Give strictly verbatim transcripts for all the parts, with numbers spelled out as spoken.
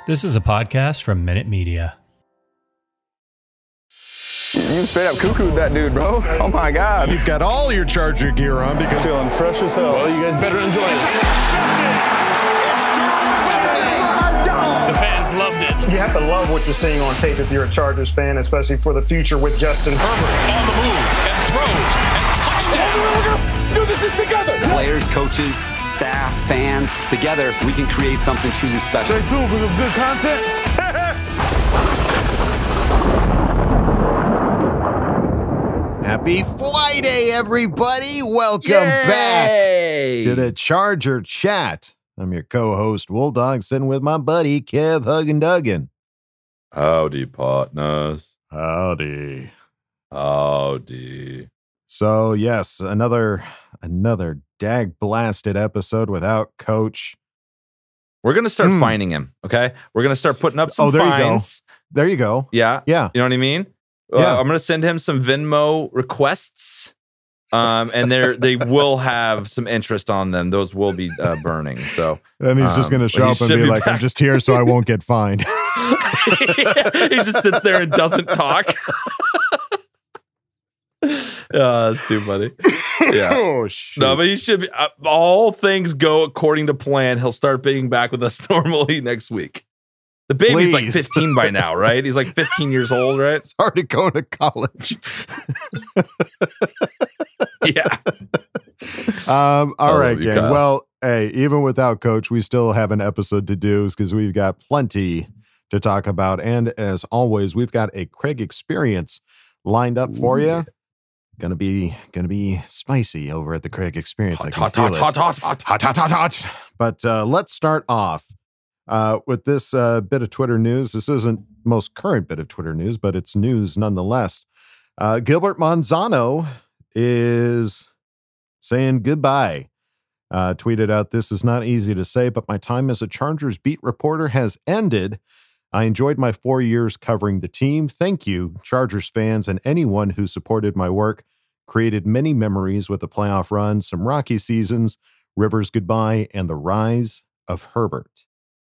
This is a podcast from Minute Media. You straight up cuckooed that dude, bro. Oh my God. You've got all your Charger gear on because feeling fresh as hell. Well, you guys better enjoy it. The fans loved it. You have to love what you're seeing on tape if you're a Chargers fan, especially for the future with Justin Herbert. On the move and throws and touchdown. Do this together. Players, coaches, staff, fans, together we can create something truly special. Stay tuned for some good content. Happy Friday, everybody. Welcome Yay! back to the Charger Chat. I'm your co-host, Wool Dog, sitting with my buddy, Kev Huggin Duggan. Howdy, partners. Howdy. Howdy. So, yes, another another dag-blasted episode without Coach. We're going to start Mm. finding him, okay? We're going to start putting up some Oh, there you go. fines. There you go. Yeah. Yeah. You know what I mean? Yeah. Uh, I'm going to send him some Venmo requests, um, and they they will have some interest on them. Those will be uh, burning. So And he's just Um, going to show he up and should be, be like, I'm back. just here so I won't get fined. he just sits there and doesn't talk. Oh, that's too funny. Yeah. Oh, shit. No, but he should be. Uh, all things go according to plan. He'll start being back with us normally next week. The baby's like Please. fifteen by now, right? He's like fifteen years old, right? It's already going to college. Yeah. Um, all I right, love you, gang. Kyle. Well, hey, even without Coach, we still have an episode to do because we've got plenty to talk about. And as always, we've got a Craig experience lined up for you. Gonna be gonna be spicy over at the Craig experience. I Hot, can hot, feel hot, it. hot, hot, hot. hot, hot, hot, hot. But uh, let's start off uh, with this uh, bit of Twitter news. This isn't most current bit of Twitter news, but it's news nonetheless. Uh, Gilbert Manzano is saying goodbye. Uh, tweeted out, "This is not easy to say, but my time as a Chargers beat reporter has ended. I enjoyed my four years covering the team. Thank you, Chargers fans, and anyone who supported my work. Created many memories with a playoff run, some rocky seasons, Rivers goodbye, and the rise of Herbert."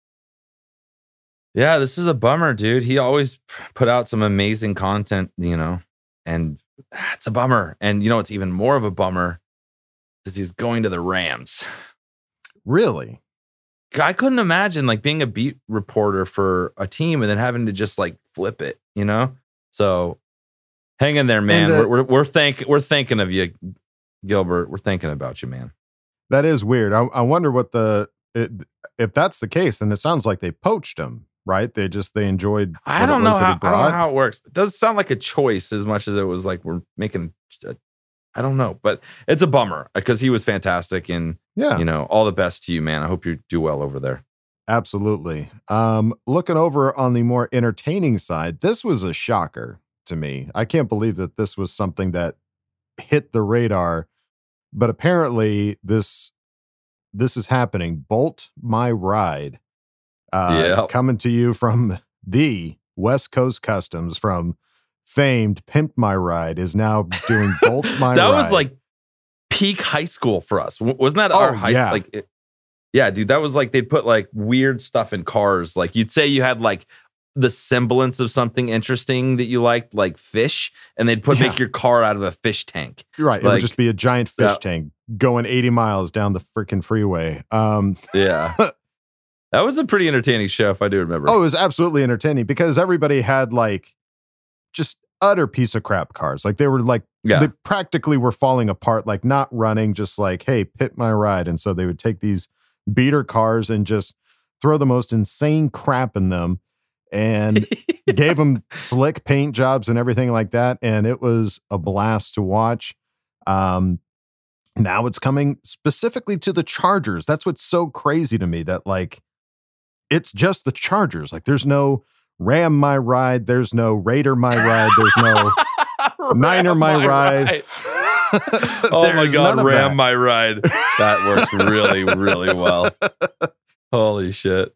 Yeah, this is a bummer, dude. He always put out some amazing content, you know, and it's a bummer. And you know, it's even more of a bummer because he's going to the Rams. Really? I couldn't imagine like being a beat reporter for a team and then having to just like flip it, you know? So hang in there, man. And, uh, we're we're we're think we're thinking of you, Gilbert. We're thinking about you, man. That is weird. I, I wonder what the it, if that's the case, then it sounds like they poached him, right? They just they enjoyed. I what don't it know was that how he I don't know brought. how it works. It doesn't sound like a choice as much as it was like we're making. A, I don't know, but it's a bummer because he was fantastic, and Yeah, you know, all the best to you, man. I hope you do well over there. absolutely. Um, looking over on the more entertaining side, this was a shocker to me. I can't believe that this was something that hit the radar, but apparently this this is happening. Bolt My Ride, uh, Yep. coming to you from the West Coast Customs from famed Pimp My Ride, is now doing Bolt My that Ride. was like peak high school for us. W- Wasn't that our Oh, high yeah. like it, yeah, dude, that was like they'd put like weird stuff in cars. Like you'd say you had like the semblance of something interesting that you liked, like fish, and they'd put Yeah. make your car out of a fish tank. right. it would like- just be a giant fish Yeah. tank going eighty miles down the freaking freeway. Um, Yeah. That was a pretty entertaining show, if I do remember. Oh, it was absolutely entertaining because everybody had like just utter piece of crap cars. Like they were like, Yeah. they practically were falling apart, like not running, just like, hey, pit my ride. And so they would take these beater cars and just throw the most insane crap in them and gave them slick paint jobs and everything like that. And it was a blast to watch. Um, now it's coming specifically to the Chargers. That's what's so crazy to me, that like, it's just the Chargers. Like there's no Ram My Ride. There's no Raider My Ride. There's no Niner My, My Ride. Ride. Oh my There's God, none of Ram that. My Ride. That works really, really well. Holy shit.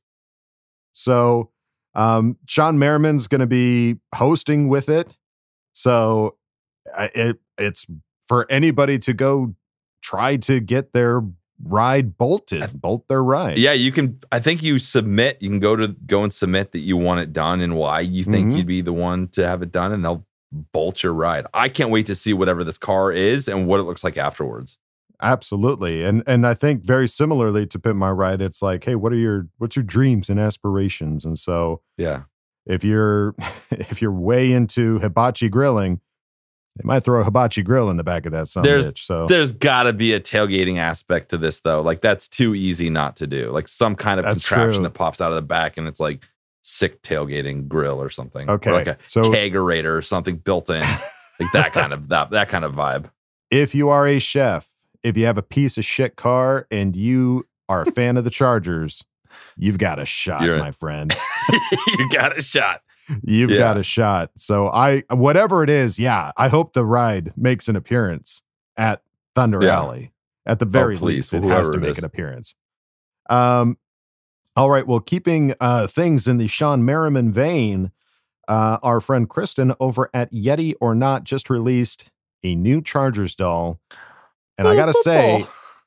So um, Sean Merriman's going to be hosting with it. So I- it it's for anybody to go try to get their ride bolted, bolt their ride. Yeah, you can. I think you submit. You can go to go and submit that you want it done and why you think Mhm. you'd be the one to have it done, and they'll bolt your ride. I can't wait to see whatever this car is and what it looks like afterwards. Absolutely. And and I think very similarly to Pimp My Ride, it's like, hey, what are your what's your dreams and aspirations? And so Yeah. if you're if you're way into hibachi grilling, they might throw a hibachi grill in the back of that son of a There's bitch. So there's got to be a tailgating aspect to this though. Like that's too easy not to do. Like some kind of That's contraption true. that pops out of the back and it's like sick tailgating grill or something. Okay, Or like a so- kegerator or something built in. Like that kind of that that kind of vibe. if you are a chef, if you have a piece of shit car and you are a fan of the Chargers, you've got a shot, You're- my friend. You got a shot. You've Yeah. got a shot. So I, whatever it is, yeah, I hope the ride makes an appearance at Thunder Yeah. Alley. At the very please, least, it whoever has to it make is. an appearance. Um, all right. Well, keeping uh, things in the Sean Merriman vein, uh, our friend Kristen over at Yeti or Not just released a new Chargers doll, and I gotta say,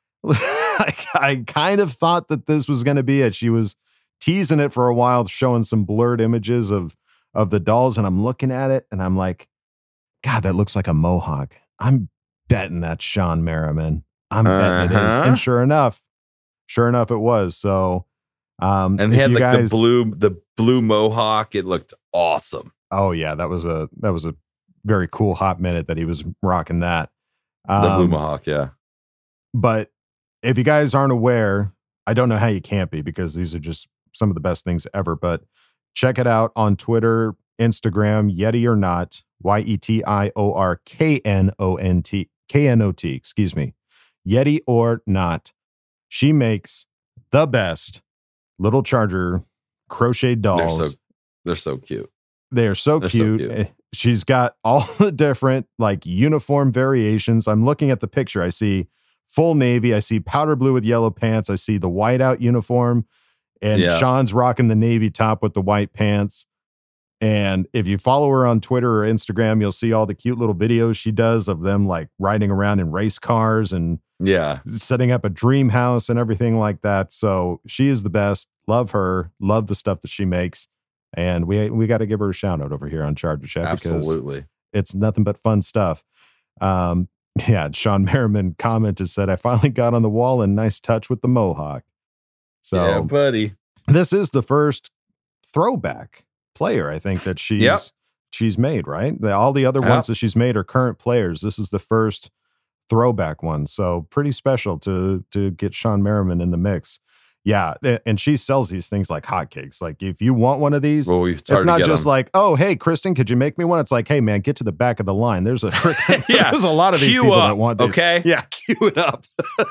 I, I kind of thought that this was going to be it. She was teasing it for a while, showing some blurred images of of the dolls, and I'm looking at it and I'm like, God, that looks like a mohawk. I'm betting that's Sean Merriman. I'm betting it is. Uh-huh. And sure enough, sure enough, it was. So, um, And they if had you like guys- the blue the blue mohawk. It looked awesome. Oh yeah, that was a that was a very cool hot minute that he was rocking that. The blue Um, mohawk, yeah. But if you guys aren't aware, I don't know how you can't be because these are just some of the best things ever. But check it out on Twitter, Instagram, Yeti or Not, Y E T I O R K N O N T, K N O T, excuse me. Yeti or Not. She makes the best little Charger crochet They're dolls. so they're so cute. They are so They're so cute. cute. Eh, She's got all the different like uniform variations. I'm looking at the picture. I see full navy. I see powder blue with yellow pants. I see the whiteout uniform. And Yeah. Sean's rocking the navy top with the white pants. And if you follow her on Twitter or Instagram, you'll see all the cute little videos she does of them like riding around in race cars and Yeah. setting up a dream house and everything like that. So she is the best. Love her. Love the stuff that she makes. And we we got to give her a shout out over here on Charger Chat because Absolutely. it's nothing but fun stuff. Um, yeah, Sean Merriman commented, said, I finally got on the wall and nice touch with the mohawk. So yeah, buddy. this is the first throwback player, I think, that she's Yep. she's made, right? The- all the other Yep. ones that she's made are current players. This is the first throwback one. So pretty special to to get Sean Merriman in the mix. Yeah, a- and she sells these things like hotcakes. Like if you want one of these, Well, it's, it's hard to not get just them. like, oh, hey, Kristen, could you make me one? It's like, hey, man, get to the back of the line. There's a freaking, Yeah, there's a lot of these queue people up, that want these. okay? Yeah, cue it up.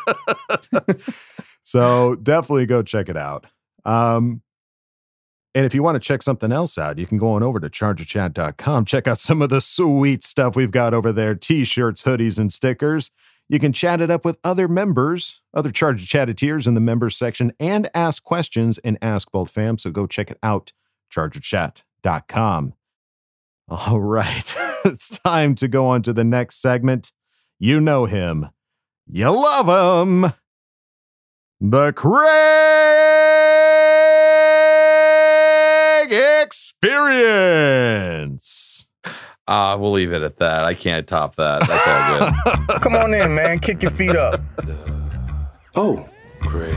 So definitely go check it out. Um, and if you want to check something else out, you can go on over to charger chat dot com. Check out some of the sweet stuff we've got over there. T-shirts, hoodies, and stickers. You can chat it up with other members, other Charger Chatteteers in the members section, and ask questions in Ask Bolt Fam. So go check it out, charger chat dot com. All right. It's time to go on to the next segment. You know him. You love him. The Craig Experience. Uh, we'll leave it at that. I can't top that. That's all good. Come on in, man. Kick your feet up. Oh, Craig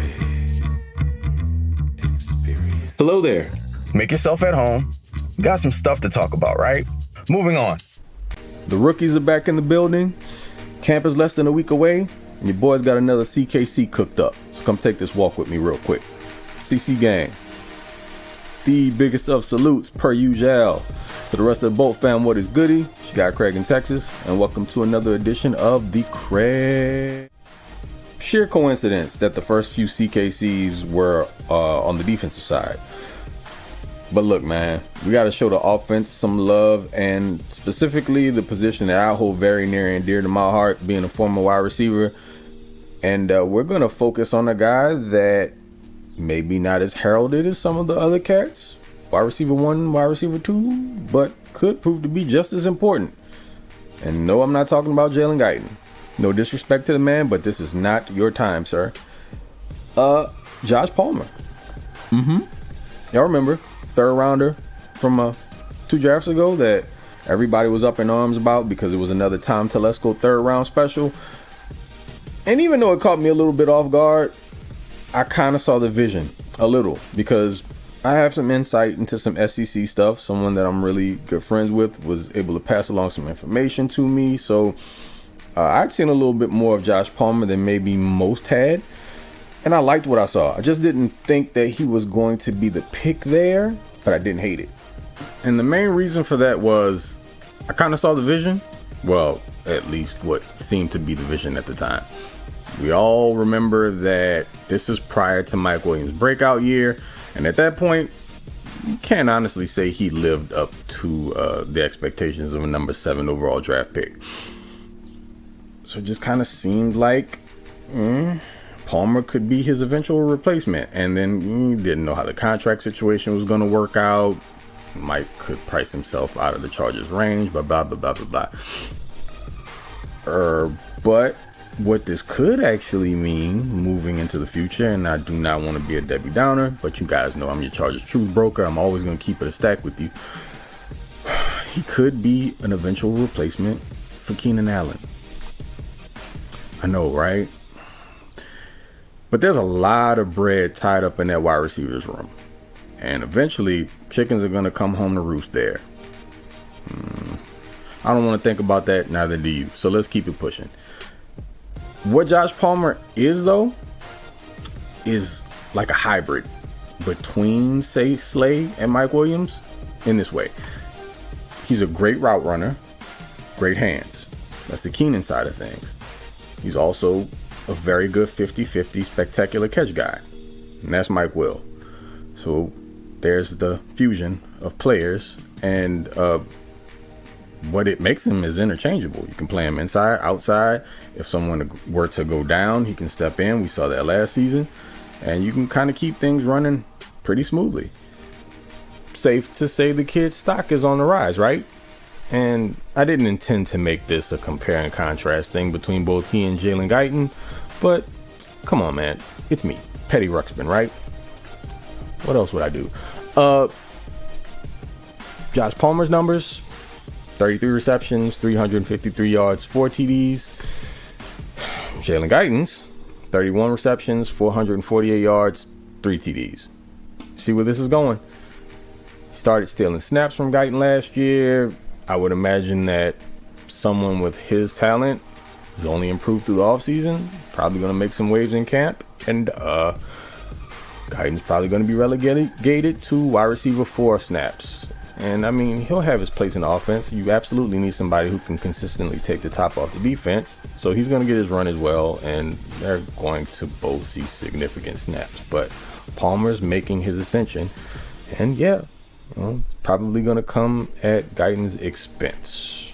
Experience. hello there. Make yourself at home. Got some stuff to talk about, right? Moving on. The rookies are back in the building. Camp is less than a week away, and your boy's got another C K C cooked up. So come take this walk with me real quick. C C gang. The biggest of salutes per usual. To the rest of the Bolt fam, what is goody? It's your guy Craig in Texas, and welcome to another edition of the Craig. Sheer coincidence that the first few C K Cs were uh, on the defensive side. But look, man, we got to show the offense some love, and specifically the position that I hold very near and dear to my heart, being a former wide receiver. And uh, we're going to focus on a guy that maybe not as heralded as some of the other cats. Wide receiver one, wide receiver two, but could prove to be just as important. And no, I'm not talking about Jalen Guyton. No disrespect to the man, but this is not your time, sir. Uh, Josh Palmer. Mm-hmm. Y'all remember, third rounder from uh, two drafts ago that everybody was up in arms about because it was another Tom Telesco third round special. And even though it caught me a little bit off guard, I kind of saw the vision a little because I have some insight into some S E C stuff. Someone that I'm really good friends with was able to pass along some information to me. So uh, I'd seen a little bit more of Josh Palmer than maybe most had. And I liked what I saw. I just didn't think that he was going to be the pick there, but I didn't hate it. And the main reason for that was I kind of saw the vision. Well, at least what seemed to be the vision at the time. We all remember that this is prior to Mike Williams' breakout year. And at that point, you can't honestly say he lived up to uh, the expectations of a number seven overall draft pick. So it just kind of seemed like mm, Palmer could be his eventual replacement. And then you didn't know how the contract situation was going to work out. Mike could price himself out of the Chargers range, blah, blah, blah, blah, blah, blah. Uh, but what this could actually mean moving into the future, and I do not want to be a Debbie Downer, but you guys know I'm your Chargers truth broker. I'm always going to keep it a stack with you. He could be an eventual replacement for Keenan Allen. I know, right? But there's a lot of bread tied up in that wide receivers room. And eventually, chickens are going to come home to roost there. Hmm. I don't want to think about that, neither do you. So let's keep it pushing. What Josh Palmer is, though, is like a hybrid between, say, Slay and Mike Williams in this way. He's a great route runner, great hands. That's the Keenan side of things. He's also a very good fifty-fifty spectacular catch guy. And that's Mike Will. So there's the fusion of players, and uh, what it makes him is interchangeable. You can play him inside, outside. If someone were to go down, he can step in. We saw that last season. And you can kind of keep things running pretty smoothly. Safe to say the kid's stock is on the rise, right? And I didn't intend to make this a compare and contrast thing between both he and Jalen Guyton. But come on, man. It's me, Petty Ruxpin, right? What else would I do? Uh, Josh Palmer's numbers. thirty-three receptions, three hundred fifty-three yards, four T Ds. Jalen Guyton's thirty-one receptions, four hundred forty-eight yards, three T Ds. See where this is going? He started stealing snaps from Guyton last year. I would imagine that someone with his talent is only improved through the offseason. Probably going to make some waves in camp. And uh, Guyton's probably going to be relegated to wide receiver four snaps. And I mean, he'll have his place in the offense. You absolutely need somebody who can consistently take the top off the defense. So he's going to get his run as well. And they're going to both see significant snaps. But Palmer's making his ascension. And yeah, well, probably going to come at Guyton's expense.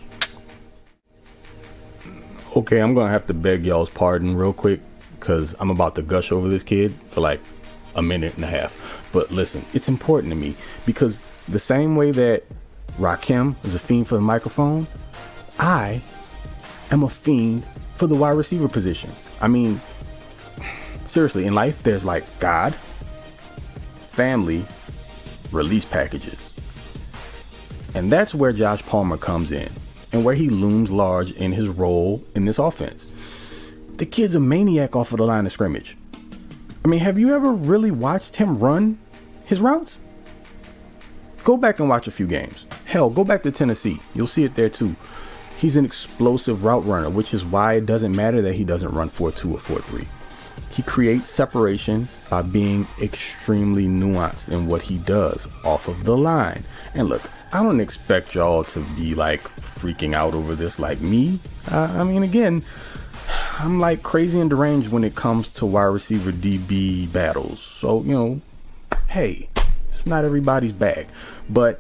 Okay, I'm going to have to beg y'all's pardon real quick because I'm about to gush over this kid for like a minute and a half. But listen, it's important to me because the same way that Rakim is a fiend for the microphone, I am a fiend for the wide receiver position. I mean, seriously, in life, there's like God, family, release packages. And that's where Josh Palmer comes in and where he looms large in his role in this offense. The kid's a maniac off of the line of scrimmage. I mean, have you ever really watched him run his routes? Go back and watch a few games. Hell, go back to Tennessee. You'll see it there too. He's an explosive route runner, which is why it doesn't matter that he doesn't run four two or four three. He creates separation by being extremely nuanced in what he does off of the line. And look, I don't expect y'all to be like freaking out over this like me. Uh, I mean, again, I'm like crazy and deranged when it comes to wide receiver D B battles. So, you know, hey, it's not everybody's bag. But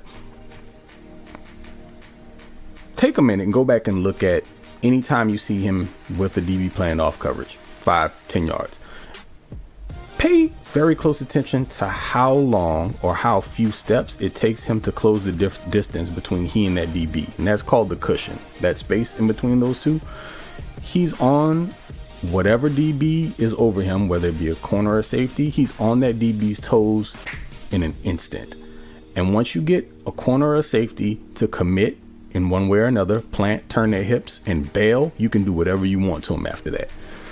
take a minute and go back and look at any time you see him with a D B playing off coverage, five, ten yards. Pay very close attention to how long or how few steps it takes him to close the dif- distance between he and that D B. And that's called the cushion, that space in between those two. He's on whatever D B is over him, whether it be a corner or safety, he's on that D B's toes in an instant. And once you get a corner or a safety to commit in one way or another, plant, turn their hips, and bail, you can do whatever you want to him after that.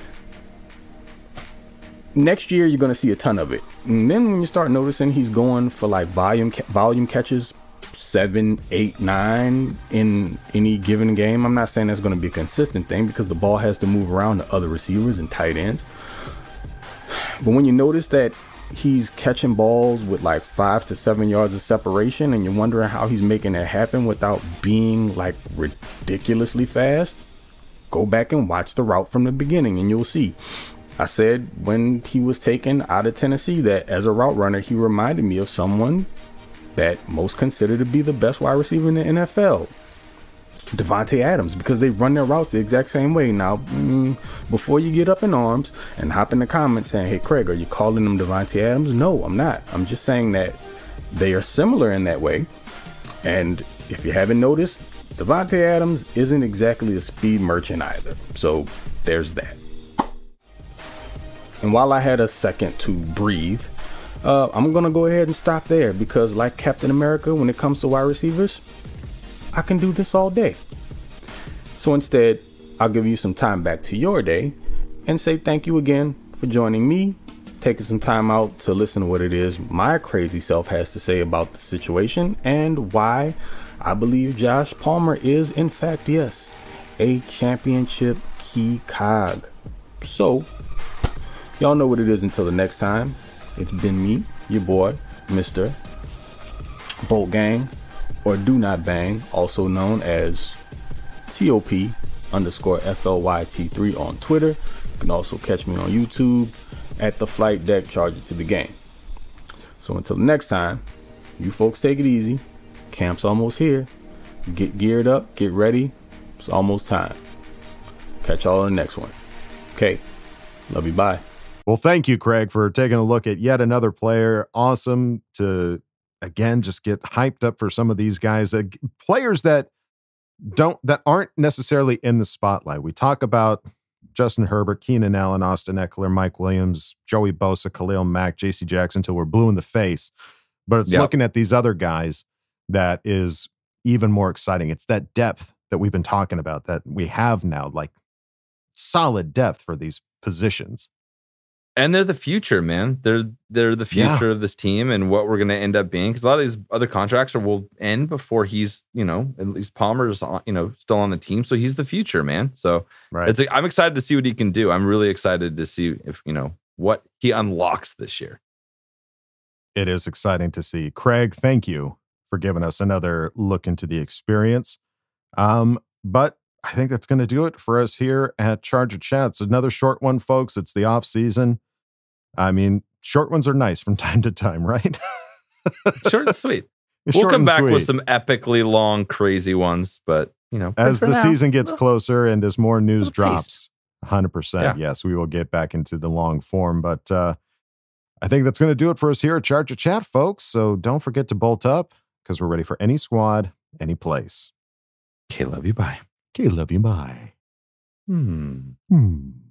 Next year, you're going to see a ton of it. And then when you start noticing he's going for like volume volume catches, seven, eight, nine in any given game. I'm not saying that's going to be a consistent thing because the ball has to move around to other receivers and tight ends. But when you notice that he's catching balls with like five to seven yards of separation and you're wondering how he's making that happen without being like ridiculously fast, go back and watch the route from the beginning and you'll see. I said when he was taken out of Tennessee that as a route runner, he reminded me of someone that most consider to be the best wide receiver in the N F L, Davante Adams, because they run their routes the exact same way. Now, mm, before you get up in arms and hop in the comments saying, hey, Craig, are you calling them Davante Adams? No, I'm not. I'm just saying that they are similar in that way. And if you haven't noticed, Davante Adams isn't exactly a speed merchant either. So there's that. And while I had a second to breathe, uh, I'm going to go ahead and stop there because like Captain America, when it comes to wide receivers, I can do this all day. So instead, I'll give you some time back to your day and say thank you again for joining me, taking some time out to listen to what it is my crazy self has to say about the situation and why I believe Josh Palmer is, in fact, yes, a championship key cog. So, y'all know what it is until the next time. It's been me, your boy, Mister Bolt Gang, or Do Not Bang, also known as T O P underscore F L Y T three on Twitter. You can also catch me on YouTube at the Flight Deck Charger to the Game. So until the next time, you folks take it easy. Camp's almost here. Get geared up, get ready. It's almost time. Catch y'all on the next one. Okay. Love you. Bye. Well, thank you, Craig, for taking a look at yet another player. Awesome to, again, just get hyped up for some of these guys, uh, players that don't, that aren't necessarily in the spotlight. We talk about Justin Herbert, Keenan Allen, Austin Eckler, Mike Williams, Joey Bosa, Khalil Mack, J C Jackson till we're blue in the face. But it's yep. looking at these other guys that is even more exciting. It's that depth that we've been talking about that we have now, like solid depth for these positions. And they're the future, man. They're they're the future yeah. of this team and what we're going to end up being. Because a lot of these other contracts are, will end before he's, you know, at least Palmer's, on, you know, still on the team. So he's the future, man. So right. it's. I'm excited to see what he can do. I'm really excited to see if, you know, what he unlocks this year. It is exciting to see. Craig, thank you for giving us another look into the experience. Um, but I think that's going to do it for us here at Charger Chats. Another short one, folks. It's the off season. I mean, short ones are nice from time to time, right? Short and sweet. We'll Short come back sweet. with some epically long, crazy ones, but you know, as the now, season gets closer and as more news drops, pace. one hundred percent. Yeah. Yes, we will get back into the long form. But uh, I think that's going to do it for us here at Charger Chat, folks. So don't forget to bolt up because we're ready for any squad, any place. Okay, love you. Bye. Okay, love you. Bye. Hmm. Hmm.